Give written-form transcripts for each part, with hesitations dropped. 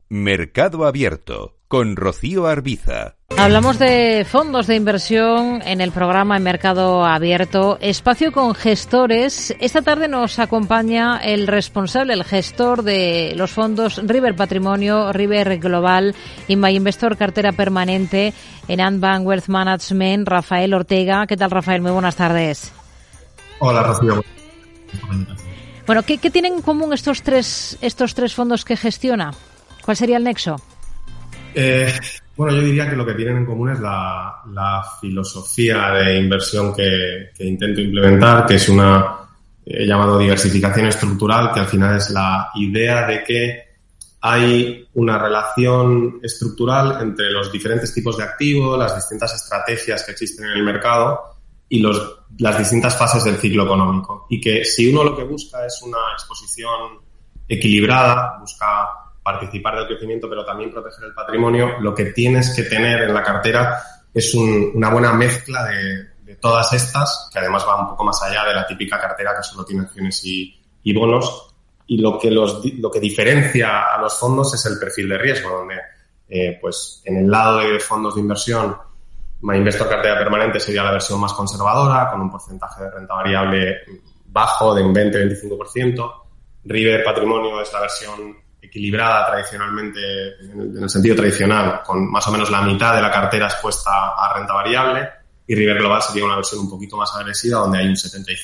Mercado Abierto con Rocío Arbiza. Hablamos de fondos de inversión en el programa en Mercado Abierto, espacio con gestores. Esta tarde nos acompaña el responsable, el gestor de los fondos River Patrimonio, River Global y My Investor Cartera Permanente en Antbank Wealth Management, Rafael Ortega. ¿Qué tal, Rafael? Muy buenas tardes. Hola, Rocío. Bueno, ¿qué tienen en común estos tres fondos que gestiona? ¿Cuál sería el nexo? Bueno, yo diría que lo que tienen en común es la filosofía de inversión que intento implementar, que es una llamado diversificación estructural, que al final es la idea de que hay una relación estructural entre los diferentes tipos de activos, las distintas estrategias que existen en el mercado y las distintas fases del ciclo económico. Y que si uno lo que busca es una exposición equilibrada, busca participar del crecimiento, pero también proteger el patrimonio, lo que tienes que tener en la cartera es una buena mezcla de todas estas, que además va un poco más allá de la típica cartera que solo tiene acciones y bonos. Y lo que diferencia a los fondos es el perfil de riesgo, donde pues en el lado de fondos de inversión, My Investor Cartera Permanente sería la versión más conservadora, con un porcentaje de renta variable bajo de un 20-25%. River Patrimonio es la versión equilibrada tradicionalmente, en el sentido tradicional, con más o menos la mitad de la cartera expuesta a renta variable, y River Global sería una versión un poquito más agresiva, donde hay un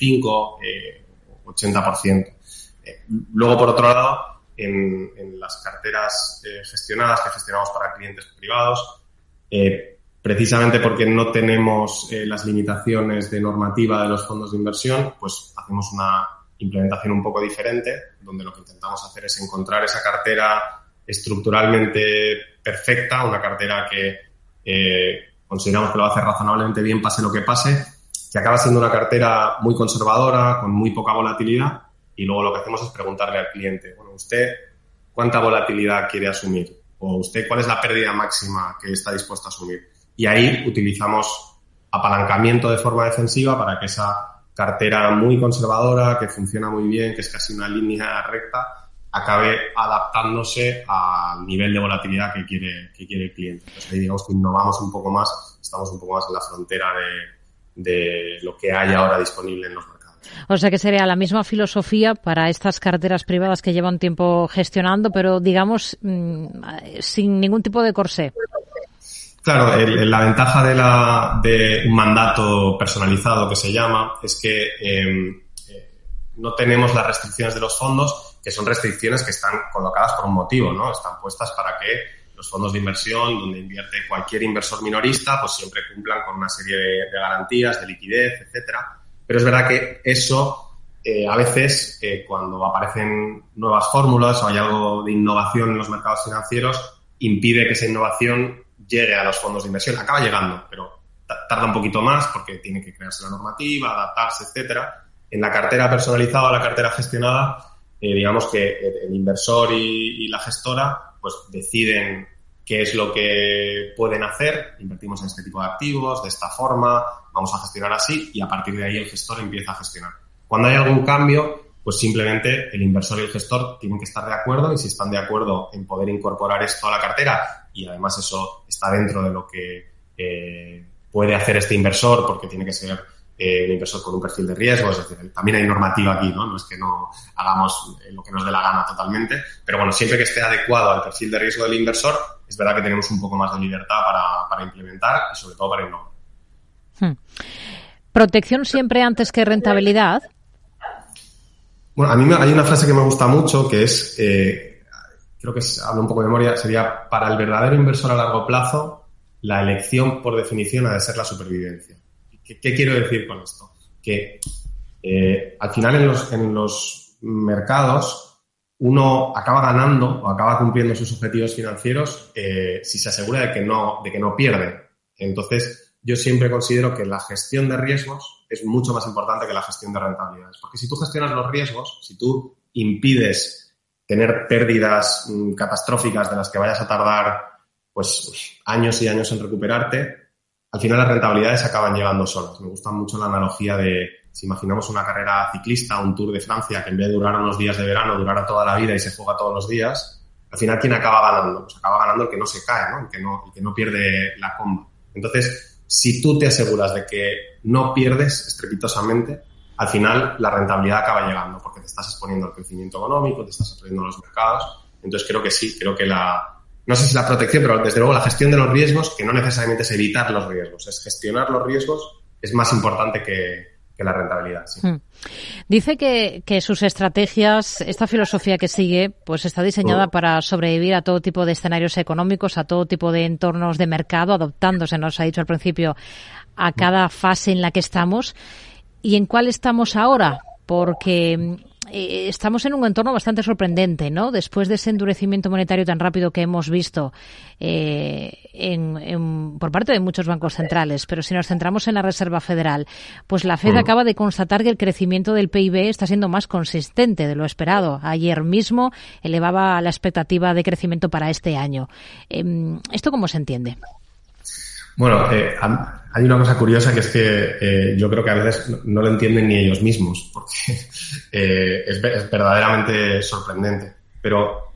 75-80%. Luego, por otro lado, en las carteras gestionadas que gestionamos para clientes privados, precisamente porque no tenemos las limitaciones de normativa de los fondos de inversión, pues hacemos una implementación un poco diferente, donde lo que intentamos hacer es encontrar esa cartera estructuralmente perfecta, una cartera que consideramos que lo va a hacer razonablemente bien, pase lo que pase, que acaba siendo una cartera muy conservadora, con muy poca volatilidad, y luego lo que hacemos es preguntarle al cliente, bueno, ¿usted cuánta volatilidad quiere asumir? O ¿usted cuál es la pérdida máxima que está dispuesto a asumir? Y ahí utilizamos apalancamiento de forma defensiva para que esa cartera muy conservadora, que funciona muy bien, que es casi una línea recta, acabe adaptándose al nivel de volatilidad que quiere el cliente. Entonces ahí digamos que innovamos un poco más, estamos un poco más en la frontera de lo que hay ahora disponible en los mercados. O sea que sería la misma filosofía para estas carteras privadas que llevan tiempo gestionando, pero digamos sin ningún tipo de corsé. Claro, la ventaja de un mandato personalizado que se llama es que no tenemos las restricciones de los fondos, que son restricciones que están colocadas por un motivo, ¿no? Están puestas para que los fondos de inversión, donde invierte cualquier inversor minorista, pues siempre cumplan con una serie de garantías, de liquidez, etcétera. Pero es verdad que eso, a veces, cuando aparecen nuevas fórmulas o hay algo de innovación en los mercados financieros, impide que esa innovación llegue a los fondos de inversión. Acaba llegando, pero tarda un poquito más porque tiene que crearse la normativa, adaptarse, etcétera. En la cartera personalizada o la cartera gestionada, digamos que el inversor y la gestora pues deciden qué es lo que pueden hacer. Invertimos en este tipo de activos, de esta forma, vamos a gestionar así, y a partir de ahí el gestor empieza a gestionar. Cuando hay algún cambio, pues simplemente el inversor y el gestor tienen que estar de acuerdo, y si están de acuerdo en poder incorporar esto a la cartera, y además eso está dentro de lo que puede hacer este inversor, porque tiene que ser un inversor con un perfil de riesgo, es decir, también hay normativa aquí, ¿no? No es que no hagamos lo que nos dé la gana totalmente, pero bueno, siempre que esté adecuado al perfil de riesgo del inversor, es verdad que tenemos un poco más de libertad para implementar y sobre todo para innovar. ¿Protección siempre antes que rentabilidad? Bueno, a mí hay una frase que me gusta mucho, que es, creo que hablo un poco de memoria, sería: para el verdadero inversor a largo plazo, la elección por definición ha de ser la supervivencia. ¿Qué quiero decir con esto? Que al final en los mercados uno acaba ganando o acaba cumpliendo sus objetivos financieros si se asegura de que no pierde. Entonces, yo siempre considero que la gestión de riesgos es mucho más importante que la gestión de rentabilidades. Porque si tú gestionas los riesgos, si tú impides tener pérdidas catastróficas de las que vayas a tardar pues años y años en recuperarte, al final las rentabilidades acaban llegando solas. Me gusta mucho la analogía de, si imaginamos una carrera ciclista, un Tour de Francia, que en vez de durar unos días de verano, durara toda la vida y se juega todos los días, al final, ¿quién acaba ganando? Pues acaba ganando el que no se cae, ¿no? El que no pierde la comba. Entonces, si tú te aseguras de que no pierdes estrepitosamente, al final la rentabilidad acaba llegando porque te estás exponiendo al crecimiento económico, te estás exponiendo a los mercados. Entonces, creo que sí, no sé si la protección, pero desde luego la gestión de los riesgos, que no necesariamente es evitar los riesgos, es gestionar los riesgos, es más importante que la rentabilidad. Sí. Dice que sus estrategias, esta filosofía que sigue, pues está diseñada para sobrevivir a todo tipo de escenarios económicos, a todo tipo de entornos de mercado, adoptándose, nos ha dicho al principio, a cada fase en la que estamos. ¿Y en cuál estamos ahora? Porque estamos en un entorno bastante sorprendente, ¿no? Después de ese endurecimiento monetario tan rápido que hemos visto por parte de muchos bancos centrales, pero si nos centramos en la Reserva Federal, pues la Fed acaba de constatar que el crecimiento del PIB está siendo más consistente de lo esperado. Ayer mismo elevaba la expectativa de crecimiento para este año. ¿Esto cómo se entiende? Bueno, hay una cosa curiosa que es que yo creo que a veces no lo entienden ni ellos mismos, porque es verdaderamente sorprendente. Pero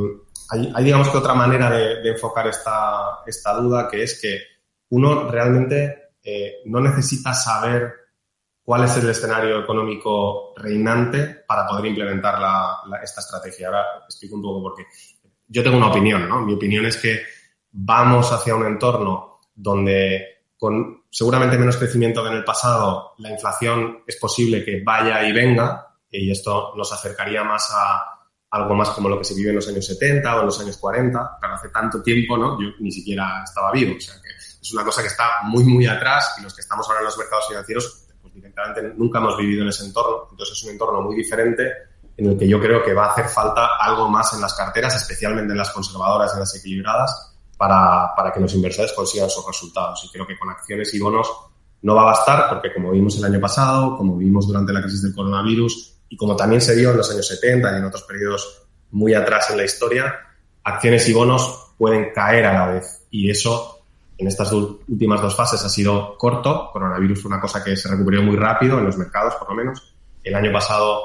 hay digamos que otra manera de enfocar esta duda, que es que uno realmente no necesita saber cuál es el escenario económico reinante para poder implementar esta estrategia. Ahora explico un poco por qué. Yo tengo una opinión, ¿no? Mi opinión es que vamos hacia un entorno donde con seguramente menos crecimiento que en el pasado, la inflación es posible que vaya y venga, y esto nos acercaría más a algo más como lo que se vive en los años 70 o en los años 40, pero hace tanto tiempo, ¿no? Yo ni siquiera estaba vivo, o sea que es una cosa que está muy, muy atrás, y los que estamos ahora en los mercados financieros, pues directamente nunca hemos vivido en ese entorno. Entonces es un entorno muy diferente en el que yo creo que va a hacer falta algo más en las carteras, especialmente en las conservadoras, en las equilibradas, para que los inversores consigan sus resultados. Y creo que con acciones y bonos no va a bastar, porque como vimos el año pasado, como vimos durante la crisis del coronavirus y como también se vio en los años 70 y en otros periodos muy atrás en la historia, acciones y bonos pueden caer a la vez. Y eso, en estas últimas dos fases, ha sido corto. Coronavirus fue una cosa que se recuperó muy rápido en los mercados, por lo menos. El año pasado,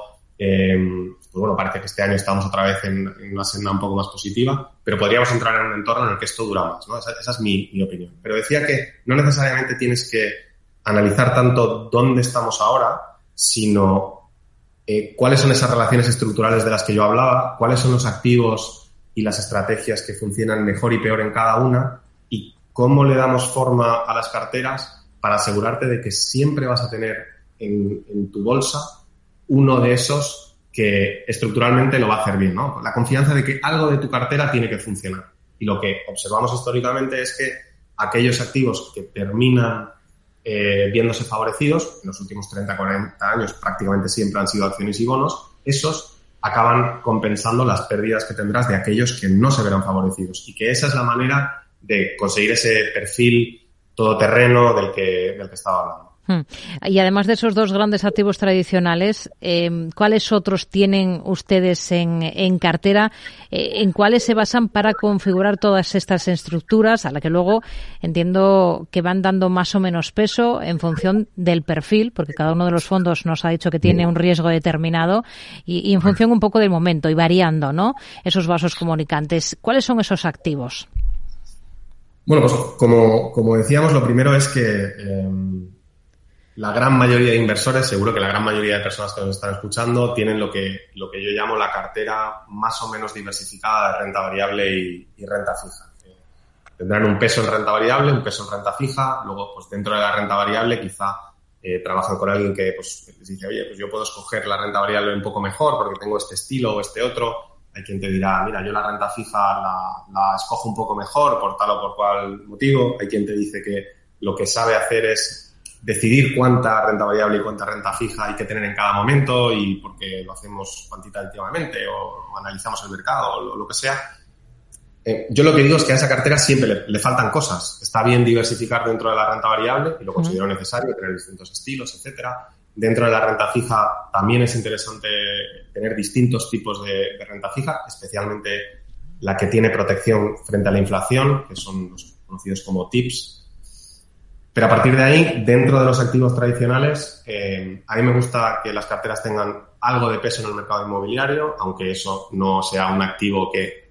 pues bueno, parece que este año estamos otra vez en una senda un poco más positiva, pero podríamos entrar en un entorno en el que esto dura más, ¿no? Esa es mi opinión. Pero decía que no necesariamente tienes que analizar tanto dónde estamos ahora, sino cuáles son esas relaciones estructurales de las que yo hablaba, cuáles son los activos y las estrategias que funcionan mejor y peor en cada una, y cómo le damos forma a las carteras para asegurarte de que siempre vas a tener en tu bolsa uno de esos que estructuralmente lo va a hacer bien, ¿no? La confianza de que algo de tu cartera tiene que funcionar. Y lo que observamos históricamente es que aquellos activos que terminan viéndose favorecidos, en los últimos 30, 40 años prácticamente siempre han sido acciones y bonos, esos acaban compensando las pérdidas que tendrás de aquellos que no se verán favorecidos. Y que esa es la manera de conseguir ese perfil todoterreno del que estaba hablando. Y además de esos dos grandes activos tradicionales, ¿cuáles otros tienen ustedes en cartera? ¿En cuáles se basan para configurar todas estas estructuras, a la que luego entiendo que van dando más o menos peso en función del perfil, porque cada uno de los fondos nos ha dicho que tiene un riesgo determinado, y en función un poco del momento y variando, ¿no? Esos vasos comunicantes. ¿Cuáles son esos activos? Bueno, pues como decíamos, lo primero es que la gran mayoría de inversores, seguro que la gran mayoría de personas que nos están escuchando, tienen lo que yo llamo la cartera más o menos diversificada de renta variable y renta fija. Tendrán un peso en renta variable, un peso en renta fija, luego pues dentro de la renta variable quizá trabajan con alguien que pues les dice, oye, pues yo puedo escoger la renta variable un poco mejor porque tengo este estilo o este otro. Hay quien te dirá, mira, yo la renta fija la escojo un poco mejor por tal o por cual motivo. Hay quien te dice que lo que sabe hacer es decidir cuánta renta variable y cuánta renta fija hay que tener en cada momento, y porque lo hacemos cuantitativamente o analizamos el mercado o lo que sea. Yo lo que digo es que a esa cartera siempre le faltan cosas. Está bien diversificar dentro de la renta variable, y lo considero necesario, tener distintos estilos, etcétera. Dentro de la renta fija también es interesante tener distintos tipos de renta fija, especialmente la que tiene protección frente a la inflación, que son los conocidos como TIPS. Pero a partir de ahí, dentro de los activos tradicionales, a mí me gusta que las carteras tengan algo de peso en el mercado inmobiliario, aunque eso no sea un activo que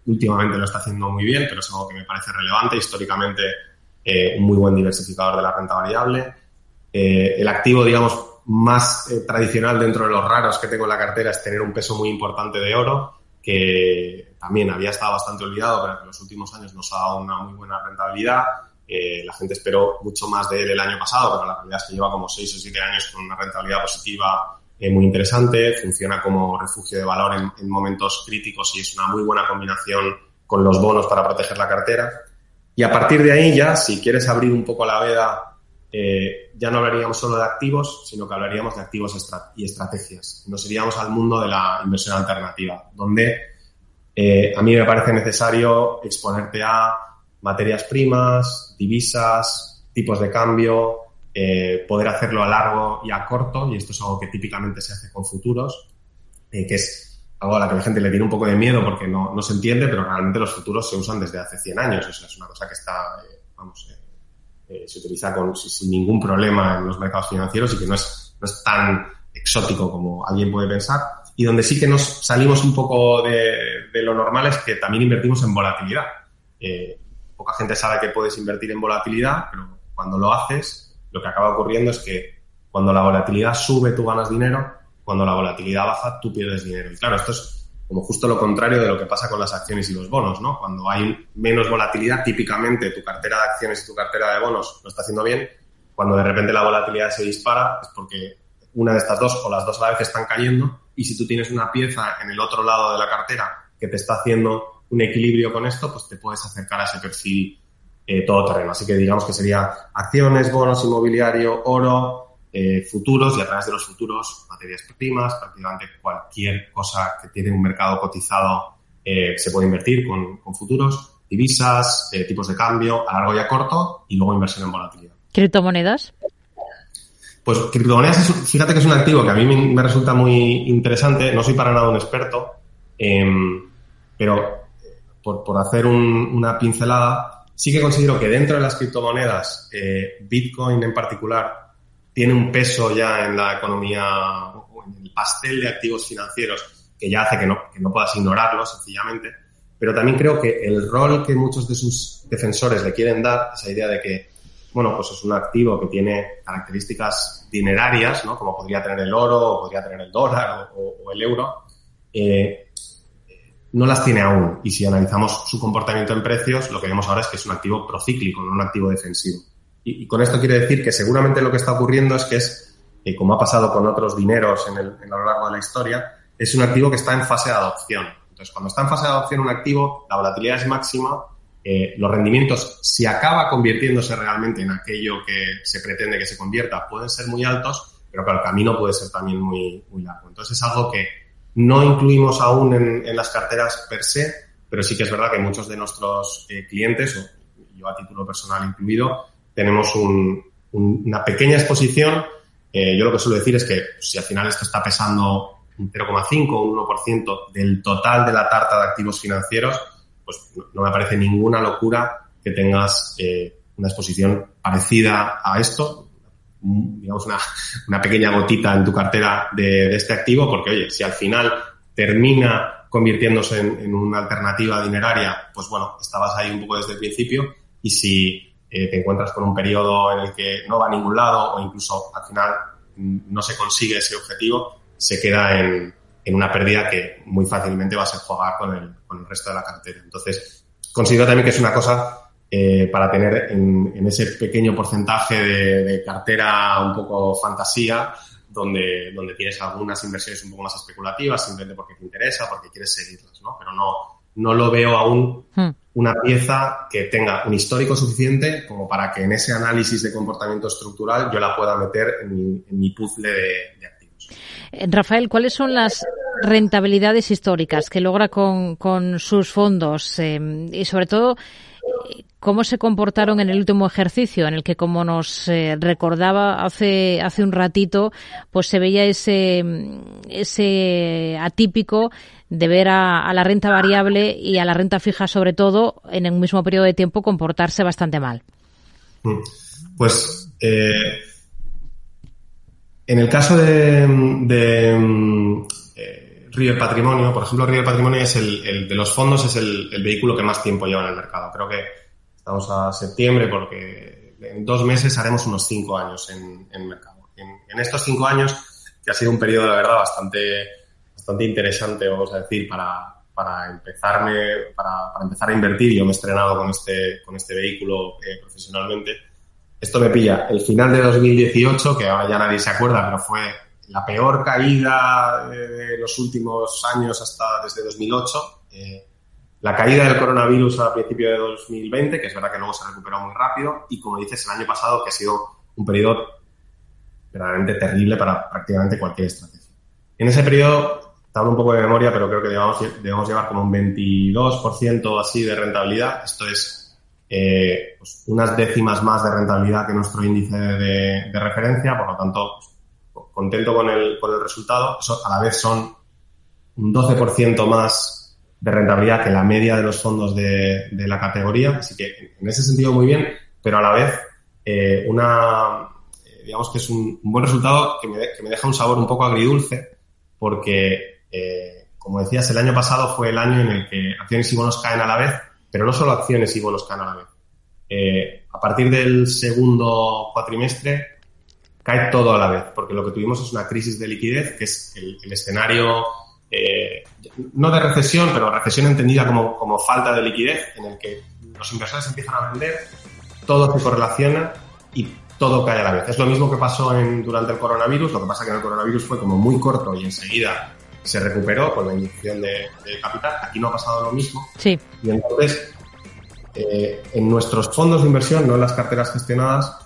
últimamente lo está haciendo muy bien, pero es algo que me parece relevante. Históricamente, un muy buen diversificador de la renta variable. El activo, digamos, más tradicional dentro de los raros que tengo en la cartera es tener un peso muy importante de oro, que también había estado bastante olvidado, pero que en los últimos años nos ha dado una muy buena rentabilidad. La gente esperó mucho más de él el año pasado, pero la realidad es que lleva como 6 o 7 años con una rentabilidad positiva muy interesante. Funciona como refugio de valor en momentos críticos y es una muy buena combinación con los bonos para proteger la cartera. Y a partir de ahí ya, si quieres abrir un poco la veda, ya no hablaríamos solo de activos, sino que hablaríamos de activos y estrategias. Nos iríamos al mundo de la inversión alternativa, donde a mí me parece necesario exponerte a materias primas, divisas, tipos de cambio, poder hacerlo a largo y a corto, y esto es algo que típicamente se hace con futuros, que es algo a la que la gente le tiene un poco de miedo porque no se entiende, pero realmente los futuros se usan desde hace 100 años. O sea, es una cosa que está, se utiliza sin ningún problema en los mercados financieros y que no es tan exótico como alguien puede pensar. Y donde sí que nos salimos un poco de lo normal es que también invertimos en volatilidad. Poca gente sabe que puedes invertir en volatilidad, pero cuando lo haces, lo que acaba ocurriendo es que cuando la volatilidad sube, tú ganas dinero, cuando la volatilidad baja, tú pierdes dinero. Y claro, esto es como justo lo contrario de lo que pasa con las acciones y los bonos, ¿no? Cuando hay menos volatilidad, típicamente tu cartera de acciones y tu cartera de bonos lo está haciendo bien. Cuando de repente la volatilidad se dispara, es porque una de estas dos o las dos a la vez están cayendo, y si tú tienes una pieza en el otro lado de la cartera que te está haciendo un equilibrio con esto, pues te puedes acercar a ese perfil todoterreno. Así que digamos que sería acciones, bonos, inmobiliario, oro, futuros, y a través de los futuros, materias primas, prácticamente cualquier cosa que tiene un mercado cotizado se puede invertir con futuros, divisas, tipos de cambio a largo y a corto, y luego inversión en volatilidad. ¿Criptomonedas? Pues criptomonedas, fíjate que es un activo que a mí me resulta muy interesante. No soy para nada un experto, pero por hacer una pincelada, sí que considero que dentro de las criptomonedas, Bitcoin en particular, tiene un peso ya en la economía o en el pastel de activos financieros que ya hace que no puedas ignorarlo, sencillamente. Pero también creo que el rol que muchos de sus defensores le quieren dar, esa idea de que, bueno, pues es un activo que tiene características dinerarias, ¿no? Como podría tener el oro, o podría tener el dólar o el euro, no las tiene aún. Y si analizamos su comportamiento en precios, lo que vemos ahora es que es un activo procíclico, no un activo defensivo. Y con esto quiero decir que seguramente lo que está ocurriendo es que es, como ha pasado con otros dineros a lo largo de la historia, es un activo que está en fase de adopción. Entonces, cuando está en fase de adopción un activo, la volatilidad es máxima, los rendimientos, si acaba convirtiéndose realmente en aquello que se pretende que se convierta, pueden ser muy altos, pero claro, el camino puede ser también muy, muy largo. Entonces, es algo que no incluimos aún en las carteras per se, pero sí que es verdad que muchos de nuestros clientes, o yo a título personal incluido, tenemos una pequeña exposición. Yo lo que suelo decir es que si al final esto está pesando un 0,5 o un 1% del total de la tarta de activos financieros, pues no me parece ninguna locura que tengas una exposición parecida a esto, digamos una pequeña gotita en tu cartera de este activo, porque oye, si al final termina convirtiéndose en una alternativa dineraria, pues bueno, estabas ahí un poco desde el principio, y si te encuentras con un periodo en el que no va a ningún lado o incluso al final no se consigue ese objetivo, se queda en una pérdida que muy fácilmente vas a jugar con el resto de la cartera. Entonces, considero también que es una cosa para tener en ese pequeño porcentaje de cartera un poco fantasía, donde tienes algunas inversiones un poco más especulativas, simplemente porque te interesa, porque quieres seguirlas, ¿no? Pero no lo veo aún una pieza que tenga un histórico suficiente como para que en ese análisis de comportamiento estructural yo la pueda meter en mi puzzle de activos. Rafael, ¿cuáles son las rentabilidades históricas que logra con sus fondos? Y sobre todo, ¿cómo se comportaron en el último ejercicio, en el que, como nos recordaba hace un ratito, pues se veía ese atípico de ver a la renta variable y a la renta fija, sobre todo, en el mismo periodo de tiempo, comportarse bastante mal? Pues en el caso de River Patrimonio. Por ejemplo, River Patrimonio es el de los fondos, es el vehículo que más tiempo lleva en el mercado. Creo que estamos a septiembre porque en 2 meses haremos unos 5 años en mercado. En estos 5 años, que ha sido un periodo, la verdad, bastante interesante, vamos a decir, para empezar a invertir. Yo me he estrenado con este vehículo profesionalmente. Esto me pilla el final de 2018, que ahora ya nadie se acuerda, pero fue la peor caída de los últimos años desde 2008. La caída del coronavirus a principio de 2020, que es verdad que luego se recuperó muy rápido, y como dices, el año pasado, que ha sido un periodo verdaderamente terrible para prácticamente cualquier estrategia. En ese periodo, te hablo un poco de memoria, pero creo que debemos llevar como un 22% así de rentabilidad. Esto es pues unas décimas más de rentabilidad que nuestro índice de referencia, por lo tanto, pues, contento con el resultado. Eso a la vez son un 12% más de rentabilidad que la media de los fondos de la categoría, así que en ese sentido muy bien, pero a la vez digamos que es un buen resultado que me deja un sabor un poco agridulce, porque como decías, el año pasado fue el año en el que acciones y bonos caen a la vez, pero no solo acciones y bonos caen a la vez. A partir del segundo cuatrimestre cae todo a la vez, porque lo que tuvimos es una crisis de liquidez, que es el escenario, no de recesión, pero recesión entendida como falta de liquidez, en el que los inversores empiezan a vender, todo se correlaciona y todo cae a la vez. Es lo mismo que pasó durante el coronavirus, lo que pasa que en el coronavirus fue como muy corto y enseguida se recuperó con la inyección de capital. Aquí no ha pasado lo mismo. Sí. Y entonces, en nuestros fondos de inversión, no en las carteras gestionadas,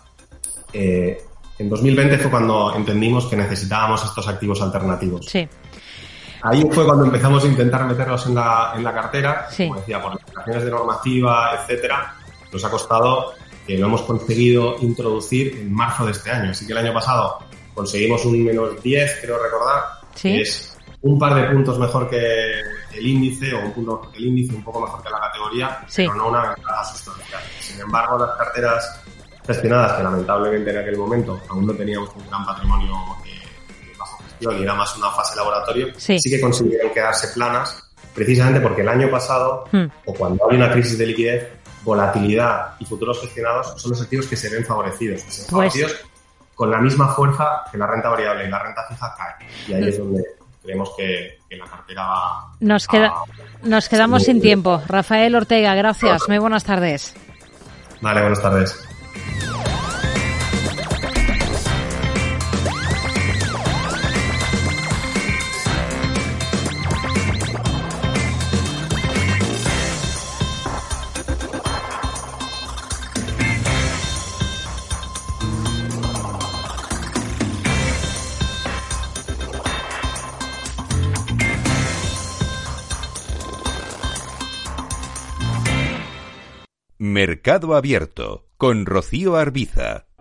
en 2020 fue cuando entendimos que necesitábamos estos activos alternativos. Sí. Ahí fue cuando empezamos a intentar meterlos en la cartera. Sí. Como decía, por implicaciones de normativa, etcétera, nos ha costado, que lo hemos conseguido introducir en marzo de este año. Así que el año pasado conseguimos un menos 10, creo recordar, sí, que es un par de puntos mejor que el índice, o un punto mejor que el índice, un poco mejor que la categoría, sí, pero no una ventaja sustancial. Sin embargo, las carteras gestionadas, que lamentablemente en aquel momento aún no teníamos un gran patrimonio bajo gestión y era más una fase laboratorio, sí que consiguieron quedarse planas, precisamente porque el año pasado, o cuando hay una crisis de liquidez, volatilidad y futuros gestionados son los activos que se ven favorecidos. Que se ven favorecidos con la misma fuerza que la renta variable y la renta fija cae. Y ahí es donde creemos que la cartera va... Nos quedamos sin tiempo. Rafael Ortega, gracias. Muy buenas tardes. Vale, buenas tardes. Mercado Abierto con Rocío Arbiza.